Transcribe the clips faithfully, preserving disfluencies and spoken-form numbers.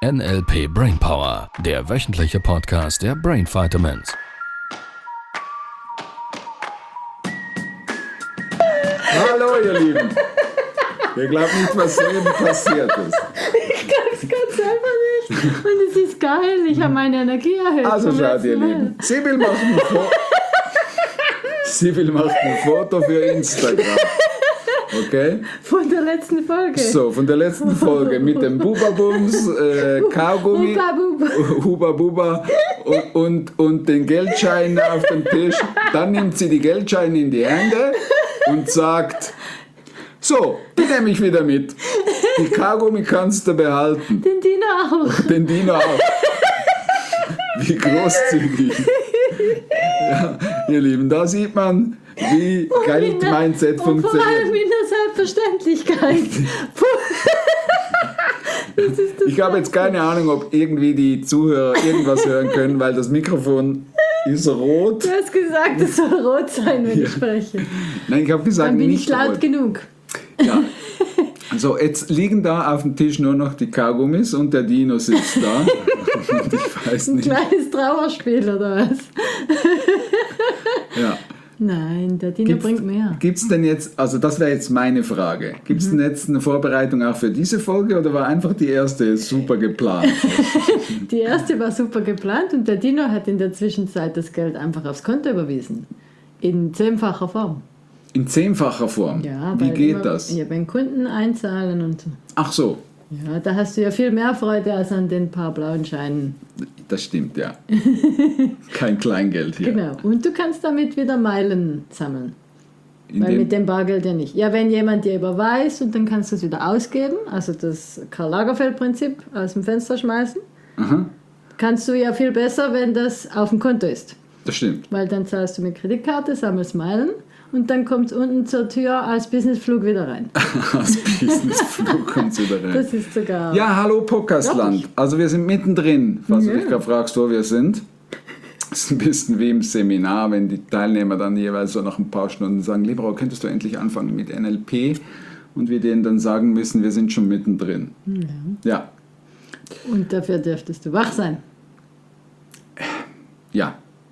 N L P Brainpower, der wöchentliche Podcast der Brain Vitamins. Hallo ihr Lieben! Ihr glaubt nicht, was soeben passiert ist. Ich glaub's Gott selber nicht. Und es ist geil, ich habe meine Energie erhöht. Also schaut ihr Lieben, Sibyl macht ein Foto. Sibyl macht ein Foto für Instagram. Okay? Von der letzten Folge. So, von der letzten Folge mit dem Bubabums, äh, Kaugummi, Huba Buba. Huba Buba und, und, und den Geldschein auf dem Tisch. Dann nimmt sie die Geldscheine in die Hände und sagt: So, die nehme ich wieder mit. Die Kaugummi kannst du behalten. Den Dino auch. Den Dino auch. Wie großzügig. Ja, ihr Lieben, da sieht man, wie Geld-Mindset Und vor allem funktioniert. in der Selbstverständlichkeit. Das ist das Ich habe jetzt keine Ahnung, ob irgendwie die Zuhörer irgendwas hören können, weil das Mikrofon ist rot. Du hast gesagt, es soll rot sein, wenn ich spreche. Nein, ich habe gesagt, Dann bin nicht ich laut rot. genug. Ja. So, jetzt liegen da auf dem Tisch nur noch die Kaugummis und der Dino sitzt da. Und ich weiß Ein nicht. kleines Trauerspiel oder was? Ja. Nein, der Dino bringt mehr. Gibt es denn jetzt, also das wäre jetzt meine Frage, gibt es denn jetzt eine Vorbereitung auch für diese Folge oder war einfach die erste super geplant? Die erste war super geplant und der Dino hat in der Zwischenzeit das Geld einfach aufs Konto überwiesen. In zehnfacher Form. In zehnfacher Form? Ja, Wie weil geht immer, das? Ja, beim Kunden einzahlen und so. Ach so, Ja, da hast du ja viel mehr Freude als an den paar blauen Scheinen. das stimmt, ja. Kein Kleingeld hier. Genau. Und du kannst damit wieder Meilen sammeln. In Weil dem, mit dem Bargeld ja nicht. Ja, wenn jemand dir überweist und dann kannst du es wieder ausgeben, also das Karl-Lagerfeld-Prinzip aus dem Fenster schmeißen, aha, kannst du ja viel besser, wenn das auf dem Konto ist. das stimmt. Weil dann zahlst du mit Kreditkarte, sammelst Meilen und dann kommt es unten zur Tür als Businessflug wieder rein. Als Businessflug kommt es wieder rein. Das ist sogar... Ja, hallo Podcastland. Also wir sind mittendrin, falls du Ja. dich gerade fragst, wo wir sind. Das ist ein bisschen wie im Seminar, wenn die Teilnehmer dann jeweils so nach ein paar Stunden sagen: Lieber, könntest du endlich anfangen mit N L P? Und wir denen dann sagen müssen, wir sind schon mittendrin. Ja. Ja, Und dafür dürftest du wach sein. ja,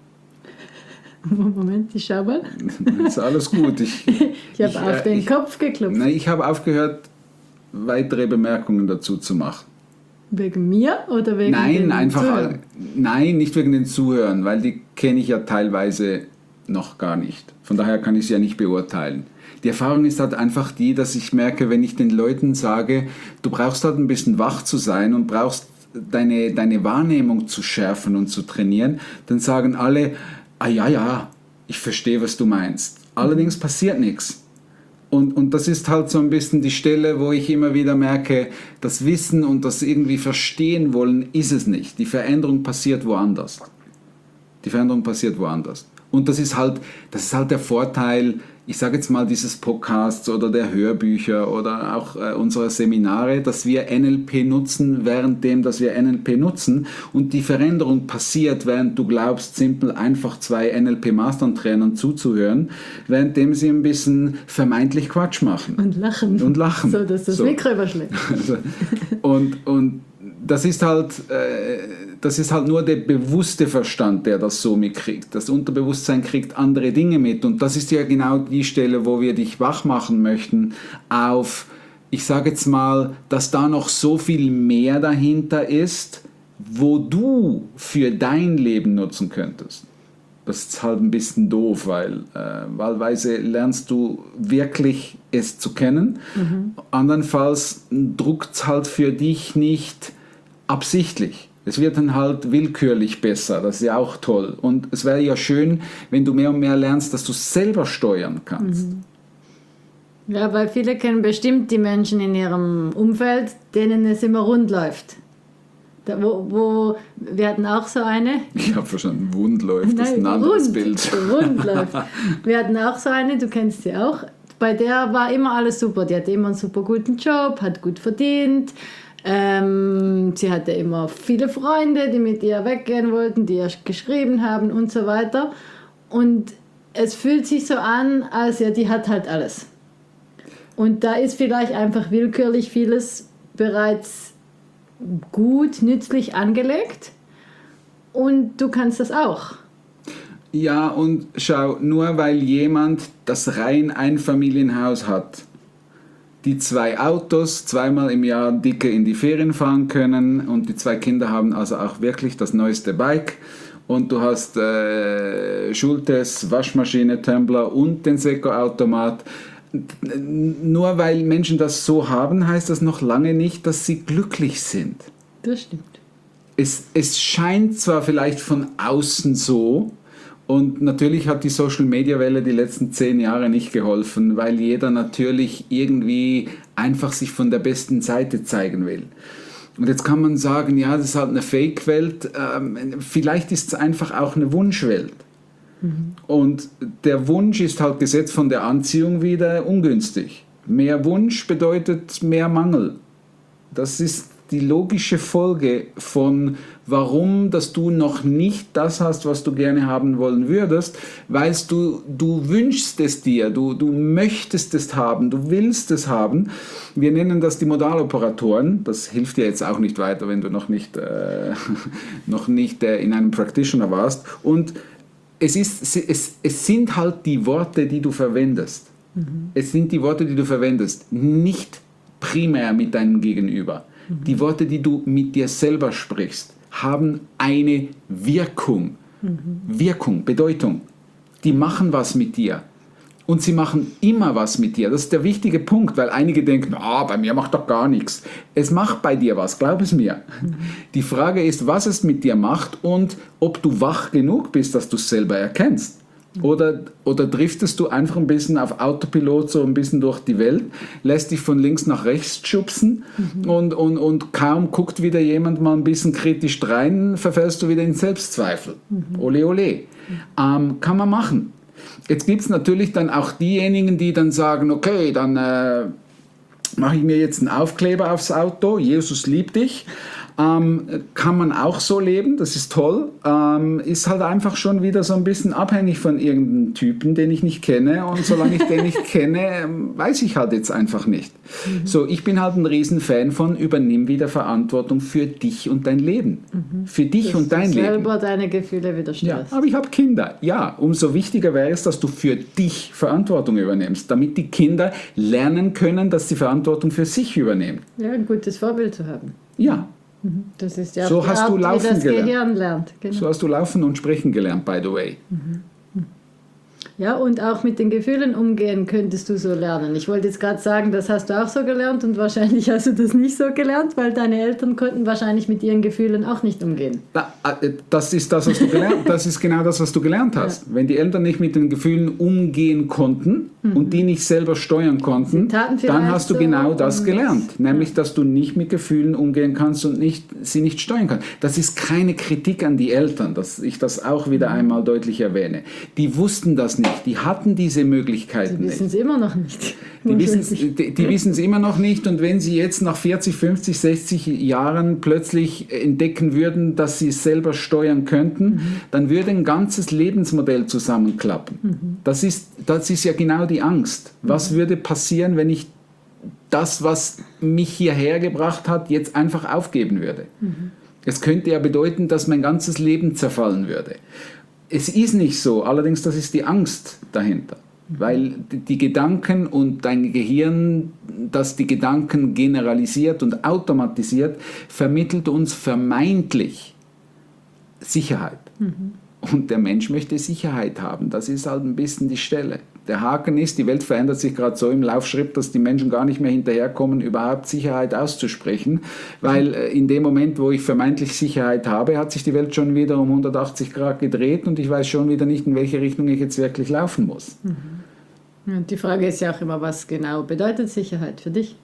Moment, ich schau mal. ist alles gut. Ich, Ich habe Ich, auf äh, den ich- Kopf geklopft. nein, ich habe aufgehört, weitere Bemerkungen dazu zu machen. Wegen mir oder wegen Nein, den einfach, Zuhörern? nein, nicht wegen den Zuhörern, weil die kenne ich ja teilweise noch gar nicht. Von daher kann ich sie ja nicht beurteilen. Die Erfahrung ist halt einfach die, dass ich merke, wenn ich den Leuten sage, du brauchst halt ein bisschen wach zu sein und brauchst deine, deine Wahrnehmung zu schärfen und zu trainieren, dann sagen alle: Ah ja, ja, ich verstehe, was du meinst. Allerdings passiert nichts. Und, und das ist halt so ein bisschen die Stelle, wo ich immer wieder merke, das Wissen und das irgendwie verstehen wollen ist es nicht. Die Veränderung passiert woanders. Die Veränderung passiert woanders. Und das ist halt, das ist halt der Vorteil, ich sage jetzt mal, dieses Podcasts oder der Hörbücher oder auch äh, unserer Seminare, dass wir N L P nutzen, währenddem, dass wir N L P nutzen und die Veränderung passiert, während du glaubst, simpel einfach zwei N L P-Mastern-Trainern zuzuhören, währenddem sie ein bisschen vermeintlich Quatsch machen. Und lachen. Und lachen. So, dass das So. Mikro überschlägt. Also, und, und das ist halt, äh, das ist halt nur der bewusste Verstand, der das so mitkriegt. Das Unterbewusstsein kriegt andere Dinge mit. Und das ist ja genau die Stelle, wo wir dich wach machen möchten auf, ich sage jetzt mal, dass da noch so viel mehr dahinter ist, wo du für dein Leben nutzen könntest. Das ist halt ein bisschen doof, weil äh, wahlweise lernst du wirklich es zu kennen. Mhm. Andernfalls druckt es halt für dich nicht absichtlich. Es wird dann halt willkürlich besser, das ist ja auch toll. Und es wäre ja schön, wenn du mehr und mehr lernst, dass du es selber steuern kannst. Mhm. Ja, weil viele kennen bestimmt die Menschen in ihrem Umfeld, denen es immer rund läuft. Da, wo, wo, wir hatten auch so eine. Ich habe verstanden, wund läuft, das ist ein Nein, anderes rund, Bild. Rund läuft. Wir hatten auch so eine, du kennst sie auch. Bei der war immer alles super. Die hatte immer einen super guten Job, hat gut verdient. Ähm, sie hatte immer viele Freunde, die mit ihr weggehen wollten, die ihr geschrieben haben und so weiter. Und es fühlt sich so an, als ja, die hat halt alles. Und da ist vielleicht einfach willkürlich vieles bereits gut, nützlich angelegt und du kannst das auch. Ja, und schau, nur weil jemand das rein Einfamilienhaus hat, die zwei Autos zweimal im Jahr dicke in die Ferien fahren können und die zwei Kinder haben also auch wirklich das neueste Bike und du hast äh, Schultes, Waschmaschine, Tumbler und den Seko-Automat. Nur weil Menschen das so haben, heißt das noch lange nicht, dass sie glücklich sind. Das stimmt. Es, es scheint zwar vielleicht von außen so, und natürlich hat die Social-Media-Welle die letzten zehn Jahre nicht geholfen, weil jeder natürlich irgendwie einfach sich von der besten Seite zeigen will. Und jetzt kann man sagen, ja, das ist halt eine Fake-Welt, ähm, vielleicht ist es einfach auch eine Wunschwelt. Mhm. Und der Wunsch ist halt Gesetz von der Anziehung wieder ungünstig. Mehr Wunsch bedeutet mehr Mangel. Das ist die logische Folge von warum, dass du noch nicht das hast, was du gerne haben wollen würdest, weil du, du wünschst es dir, du, du möchtest es haben, du willst es haben. Wir nennen das die Modaloperatoren. Das hilft dir jetzt auch nicht weiter, wenn du noch nicht, äh, noch nicht äh, in einem Practitioner warst. Und es, ist, es, es sind halt die Worte, die du verwendest. Mhm. Es sind die Worte, die du verwendest, nicht primär mit deinem Gegenüber. Die Worte, die du mit dir selber sprichst, haben eine Wirkung. Mhm. Wirkung, Bedeutung. Die machen was mit dir. Und sie machen immer was mit dir. Das ist der wichtige Punkt, weil einige denken, ah, bei mir macht doch gar nichts. Es macht bei dir was, glaub es mir. Mhm. Die Frage ist, was es mit dir macht und ob du wach genug bist, dass du es selber erkennst. Oder, oder driftest du einfach ein bisschen auf Autopilot so ein bisschen durch die Welt, lässt dich von links nach rechts schubsen mhm. und, und, und kaum guckt wieder jemand mal ein bisschen kritisch rein, verfällst du wieder in Selbstzweifel. Mhm. Ole, ole. Mhm. Ähm, kann man machen. Jetzt gibt es natürlich dann auch diejenigen, die dann sagen, okay, dann äh, mache ich mir jetzt einen Aufkleber aufs Auto, Jesus liebt dich. Ähm, kann man auch so leben, das ist toll, ähm, ist halt einfach schon wieder so ein bisschen abhängig von irgendeinem Typen, den ich nicht kenne und solange ich den nicht kenne, weiß ich halt jetzt einfach nicht. Mhm. So, ich bin halt ein Riesenfan von übernimm wieder Verantwortung für dich und dein Leben. Mhm. Für dich dass und dein du Leben. selber deine Gefühle wieder steuerst. Ja, aber ich habe Kinder. Ja, umso wichtiger wäre es, dass du für dich Verantwortung übernimmst, damit die Kinder lernen können, dass sie Verantwortung für sich übernehmen. Ja, ein gutes Vorbild zu haben. Ja. Das ist ja so die hast Art, du laufen wie das gelernt. Gehirn lernt. Genau. So hast du laufen und sprechen gelernt, by the way. Mhm. Ja, und auch mit den Gefühlen umgehen könntest du so lernen. Ich wollte jetzt gerade sagen, das hast du auch so gelernt und wahrscheinlich hast du das nicht so gelernt, weil deine Eltern konnten wahrscheinlich mit ihren Gefühlen auch nicht umgehen. Das ist das, was du gelernt, das ist genau das, was du gelernt hast. Ja. Wenn die Eltern nicht mit den Gefühlen umgehen konnten mhm. und die nicht selber steuern konnten, dann hast du genau das gelernt. Nämlich, ja. dass du nicht mit Gefühlen umgehen kannst und nicht, sie nicht steuern kannst. Das ist keine Kritik an die Eltern, dass ich das auch wieder einmal deutlich erwähne. Die wussten das nicht. Die hatten diese Möglichkeiten nicht. Die wissen es immer noch nicht. Die wissen es die, die wissen's immer noch nicht und wenn sie jetzt nach vierzig, fünfzig, sechzig Jahren plötzlich entdecken würden, dass sie es selber steuern könnten, mhm. dann würde ein ganzes Lebensmodell zusammenklappen. Mhm. Das ist, das ist ja genau die Angst. Was mhm. würde passieren, wenn ich das, was mich hierher gebracht hat, jetzt einfach aufgeben würde? Mhm. Es könnte ja bedeuten, dass mein ganzes Leben zerfallen würde. Es ist nicht so, allerdings das ist die Angst dahinter, weil die Gedanken und dein Gehirn, das die Gedanken generalisiert und automatisiert, vermittelt uns vermeintlich Sicherheit. Mhm. Und der Mensch möchte Sicherheit haben, das ist halt ein bisschen die Stelle. Der Haken ist, die Welt verändert sich gerade so im Laufschritt, dass die Menschen gar nicht mehr hinterherkommen, überhaupt Sicherheit auszusprechen, weil in dem Moment, wo ich vermeintlich Sicherheit habe, hat sich die Welt schon wieder um hundertachtzig Grad gedreht und ich weiß schon wieder nicht, in welche Richtung ich jetzt wirklich laufen muss. Mhm. Und die Frage ist ja auch immer, was genau bedeutet Sicherheit für dich?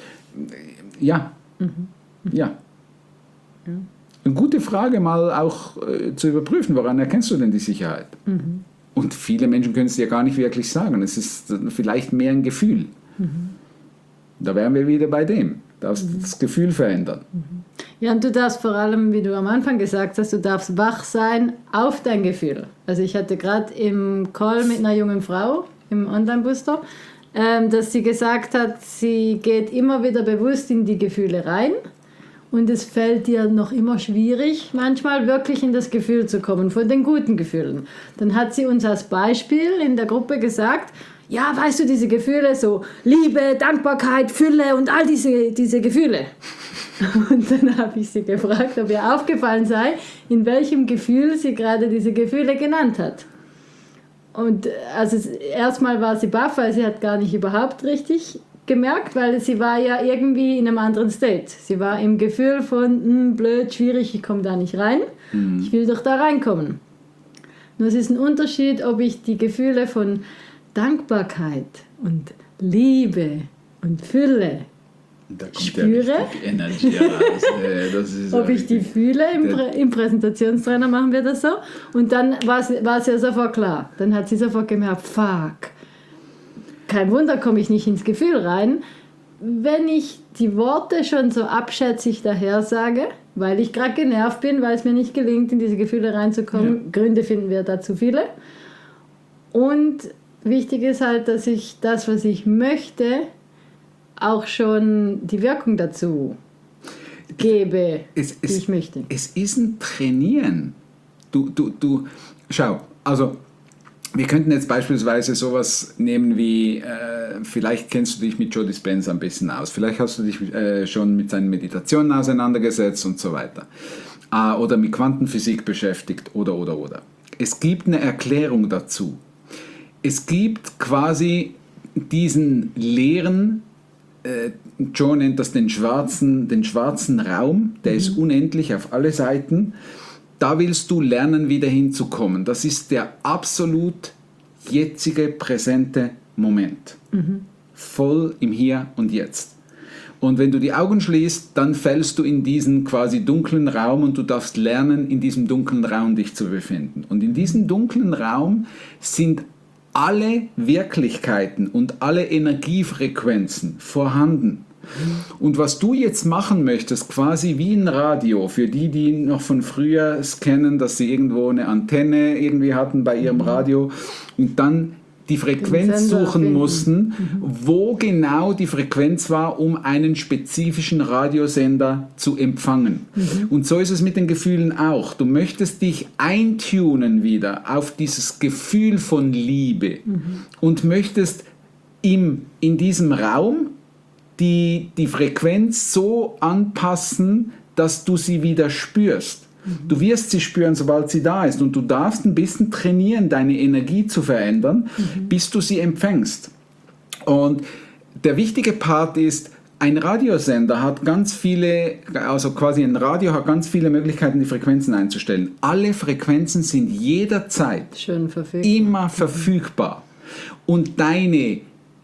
Ja, mhm. ja. ja. Eine gute Frage, mal auch äh, zu überprüfen, woran erkennst du denn die Sicherheit? Mhm. Und viele Menschen können es dir gar nicht wirklich sagen. Es ist vielleicht mehr ein Gefühl. Mhm. Da wären wir wieder bei dem. Du darfst mhm. das Gefühl verändern. Mhm. Ja, und du darfst vor allem, wie du am Anfang gesagt hast, du darfst wach sein auf dein Gefühl. Also ich hatte gerade im Call mit einer jungen Frau, im Online-Booster, ähm, dass sie gesagt hat, sie geht immer wieder bewusst in die Gefühle rein und es fällt dir noch immer schwierig, manchmal wirklich in das Gefühl zu kommen, von den guten Gefühlen. Dann hat sie uns als Beispiel in der Gruppe gesagt, ja, weißt du, diese Gefühle, so Liebe, Dankbarkeit, Fülle und all diese, diese Gefühle. Und dann habe ich sie gefragt, ob ihr aufgefallen sei, in welchem Gefühl sie gerade diese Gefühle genannt hat. Und also erstmal war sie baff, weil sie hat gar nicht überhaupt richtig gemerkt, weil sie war ja irgendwie in einem anderen State. Sie war im Gefühl von, blöd, schwierig, ich komme da nicht rein, mhm. ich will doch da reinkommen. Nur es ist ein Unterschied, ob ich die Gefühle von Dankbarkeit und Liebe und Fülle da kommt spüre, ja Energie raus. Das ist ob ich die fühle, im, Prä- im Präsentationstrainer machen wir das so, und dann war es ja sofort klar. Dann hat sie sofort gemerkt, fuck, kein Wunder, komme ich nicht ins Gefühl rein, wenn ich die Worte schon so abschätzig daher sage, weil ich gerade genervt bin, weil es mir nicht gelingt, in diese Gefühle reinzukommen. Ja. Gründe finden wir dazu viele. Und wichtig ist halt, dass ich das, was ich möchte, auch schon die Wirkung dazu gebe, es, die es, ich möchte. Es ist ein Trainieren. Du, du, du, schau, also wir könnten jetzt beispielsweise sowas nehmen wie, äh, vielleicht kennst du dich mit Joe Dispenza ein bisschen aus, vielleicht hast du dich äh, schon mit seinen Meditationen auseinandergesetzt und so weiter. Äh, oder mit Quantenphysik beschäftigt oder, oder, oder. Es gibt eine Erklärung dazu. Es gibt quasi diesen leeren, äh, Joe nennt das den schwarzen, den schwarzen Raum, der mhm. ist unendlich auf alle Seiten. Da willst du lernen, wieder hinzukommen. Das ist der absolut jetzige, präsente Moment. Mhm. Voll im Hier und Jetzt. Und wenn du die Augen schließt, dann fällst du in diesen quasi dunklen Raum und du darfst lernen, in diesem dunklen Raum dich zu befinden. Und in diesem dunklen Raum sind alle Wirklichkeiten und alle Energiefrequenzen vorhanden. Und was du jetzt machen möchtest, quasi wie ein Radio, für die, die noch von früher es kennen, dass sie irgendwo eine Antenne irgendwie hatten bei ihrem Radio und dann die Frequenz suchen mussten, mhm. wo genau die Frequenz war, um einen spezifischen Radiosender zu empfangen. Mhm. Und so ist es mit den Gefühlen auch. Du möchtest dich eintunen wieder auf dieses Gefühl von Liebe mhm. und möchtest im, in diesem Raum die, die Frequenz so anpassen, dass du sie wieder spürst. Mhm. Du wirst sie spüren, sobald sie da ist. Und du darfst ein bisschen trainieren, deine Energie zu verändern, mhm. bis du sie empfängst. Und der wichtige Part ist, ein Radiosender hat ganz viele, also quasi ein Radio hat ganz viele Möglichkeiten, die Frequenzen einzustellen. Alle Frequenzen sind jederzeit Schön verfügbar. immer verfügbar. Und deine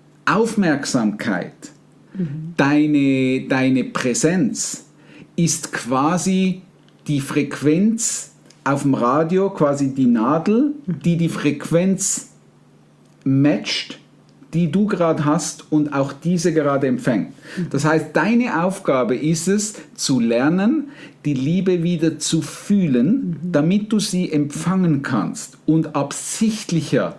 Aufmerksamkeit, mhm. deine, deine Präsenz ist quasi die Frequenz auf dem Radio, quasi die Nadel, die die Frequenz matcht, die du gerade hast und auch diese gerade empfängt. Das heißt, deine Aufgabe ist es, zu lernen, die Liebe wieder zu fühlen, mhm. damit du sie empfangen kannst und absichtlicher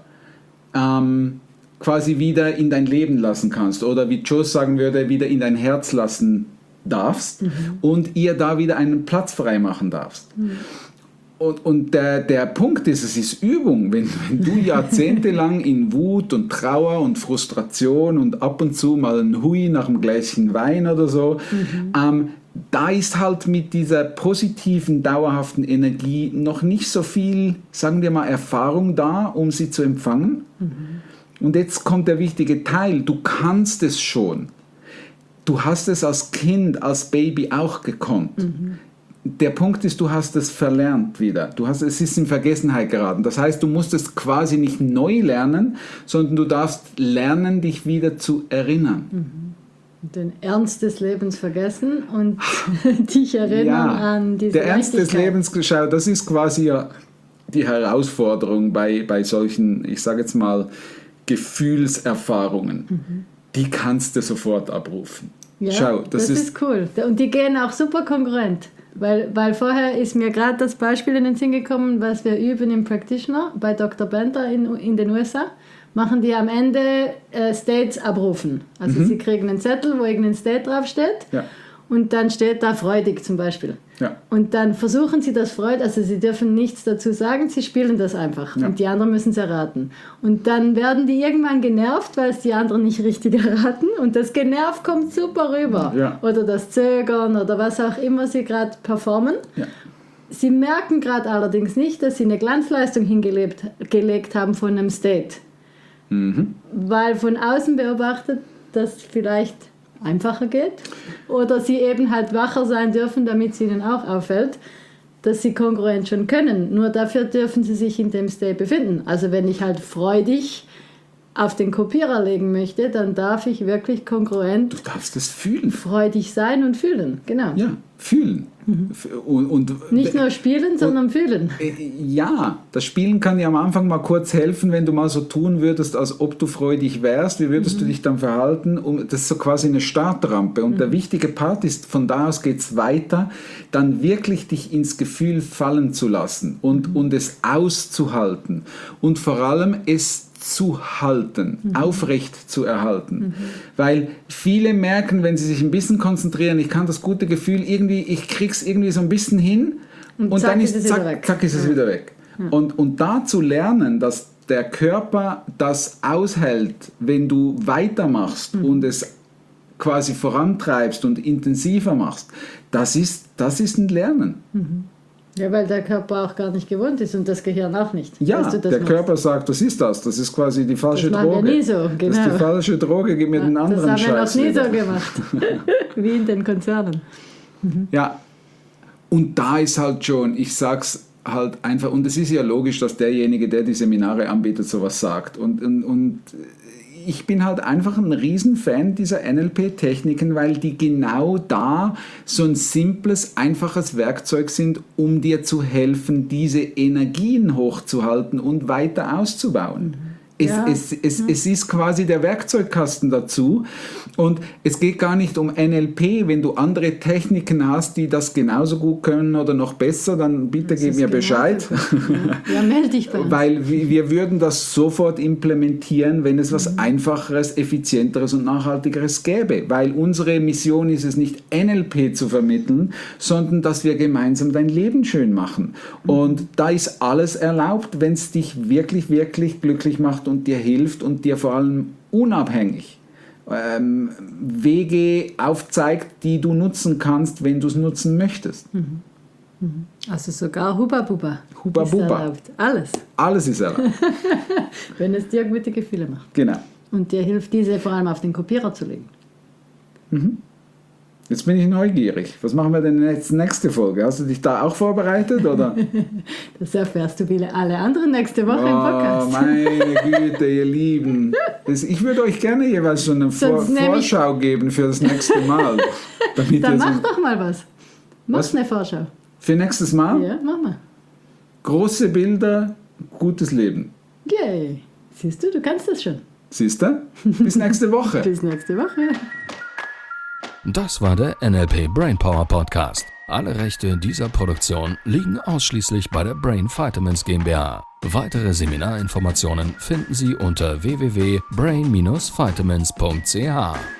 ähm, quasi wieder in dein Leben lassen kannst oder wie Joe sagen würde, wieder in dein Herz lassen darfst mhm. und ihr da wieder einen Platz frei machen darfst. Mhm. Und, und der, der Punkt ist, es ist Übung. Wenn, wenn du jahrzehntelang in Wut und Trauer und Frustration und ab und zu mal ein Hui nach einem Gläschen Wein oder so, mhm. ähm, da ist halt mit dieser positiven, dauerhaften Energie noch nicht so viel, sagen wir mal, Erfahrung da, um sie zu empfangen. Mhm. Und jetzt kommt der wichtige Teil, du kannst es schon. Du hast es als Kind, als Baby auch gekonnt. Mhm. Der Punkt ist, du hast es verlernt wieder. Du hast, es ist in Vergessenheit geraten. Das heißt, du musst es quasi nicht neu lernen, sondern du darfst lernen, dich wieder zu erinnern. Mhm. Den Ernst des Lebens vergessen und dich erinnern ja, an diese der Ernst des Lebens, schau, das ist quasi ja die Herausforderung bei, bei solchen, ich sage jetzt mal, Gefühlserfahrungen. Mhm. Die kannst du sofort abrufen. Ja, schau, das, das ist, ist cool. Und die gehen auch super kongruent. Weil, weil vorher ist mir gerade das Beispiel in den Sinn gekommen, was wir üben im Practitioner bei Doktor Bender in, in den U S A. Machen die am Ende äh, States abrufen. Also mhm. sie kriegen einen Zettel, wo irgendein State draufsteht. Ja. und dann steht da freudig zum Beispiel. Ja. Und dann versuchen sie das freudig, also sie dürfen nichts dazu sagen, sie spielen das einfach Ja. und die anderen müssen es erraten. Und dann werden die irgendwann genervt, weil es die anderen nicht richtig erraten und das Genervt kommt super rüber. Ja. Oder das Zögern oder was auch immer sie gerade performen. Ja. Sie merken gerade allerdings nicht, dass sie eine Glanzleistung hingelegt gelegt haben von einem State. Mhm. Weil von außen beobachtet das vielleicht einfacher geht. Oder sie eben halt wacher sein dürfen, damit es ihnen auch auffällt, dass sie kongruent schon können. Nur dafür dürfen sie sich in dem State befinden. Also wenn ich halt freudig auf den Kopierer legen möchte, dann darf ich wirklich kongruent Du darfst es fühlen. freudig sein und fühlen. Genau. Ja, fühlen. Mhm. Und, und Nicht nur spielen, sondern fühlen. Ja, das Spielen kann dir am Anfang mal kurz helfen, wenn du mal so tun würdest, als ob du freudig wärst. Wie würdest Mhm. du dich dann verhalten? Um, das ist so quasi eine Startrampe. Und Mhm. der wichtige Part ist, von da aus geht es weiter, dann wirklich dich ins Gefühl fallen zu lassen und, Mhm. und es auszuhalten. Und vor allem es zu halten, Mhm. aufrecht zu erhalten. Weil viele merken, wenn sie sich ein bisschen konzentrieren, ich kann das gute Gefühl irgendwie, ich krieg's irgendwie so ein bisschen hin Und und, zack dann ist ist es zack, wieder weg. zack ist es Ja. wieder weg. Und, und da zu lernen, dass der Körper das aushält, wenn du weitermachst Mhm. und es quasi vorantreibst und intensiver machst, das ist, das ist ein Lernen. Ja, weil der Körper auch gar nicht gewohnt ist und das Gehirn auch nicht. Ja, dass du das der machst. Körper sagt, was ist das? Das ist quasi die falsche Das machen Droge. wir nie so, Das ist genau. die falsche Droge, gib mir den anderen Das haben wir noch Scheiß nie wieder. so gemacht. Wie in den Konzernen. Ja, und da ist halt schon, ich sag's halt einfach, und es ist ja logisch, dass derjenige, der die Seminare anbietet, sowas sagt. Und, und, und ich bin halt einfach ein Riesenfan dieser N L P-Techniken, weil die genau da so ein simples, einfaches Werkzeug sind, um dir zu helfen, diese Energien hochzuhalten und weiter auszubauen. Es, Ja. es, es, es ist quasi der Werkzeugkasten dazu und es geht gar nicht um N L P. Wenn du andere Techniken hast, die das genauso gut können oder noch besser, dann bitte Das gib ist mir genauso Bescheid. Ja, ja, melde dich bei uns. Weil wir wir würden das sofort implementieren, wenn es was Einfacheres, Effizienteres und Nachhaltigeres gäbe. Weil unsere Mission ist es nicht, N L P zu vermitteln, sondern dass wir gemeinsam dein Leben schön machen. Und da ist alles erlaubt, wenn es dich wirklich, wirklich glücklich macht und dir hilft und dir vor allem unabhängig ähm, Wege aufzeigt, die du nutzen kannst, wenn du es nutzen möchtest. Also sogar Huba Buba. Huba ist Buba. erlaubt. Alles. Alles ist erlaubt. Wenn es dir gute Gefühle macht. Genau. Und dir hilft, diese vor allem auf den Kopierer zu legen. Jetzt bin ich neugierig. Was machen wir denn jetzt nächste Folge? Hast du dich da auch vorbereitet? Oder? Das erfährst du wie alle anderen nächste Woche im Oh, Podcast. meine Güte, ihr Lieben. Das, ich würde euch gerne jeweils so eine Vor Sonst nehme ich- Vorschau geben für das nächste Mal. Damit Dann ihr so mach doch mal was. Mach Was? eine Vorschau. für nächstes Mal Ja, mach mal. große Bilder, gutes Leben. Yay. Siehst du, du kannst das schon. Siehst du? Bis nächste Woche. Bis nächste Woche. Das war der N L P Brainpower Podcast. Alle Rechte dieser Produktion liegen ausschließlich bei der Brain Vitamins GmbH. Weitere Seminarinformationen finden Sie unter w w w punkt brain dash vitamins punkt c h.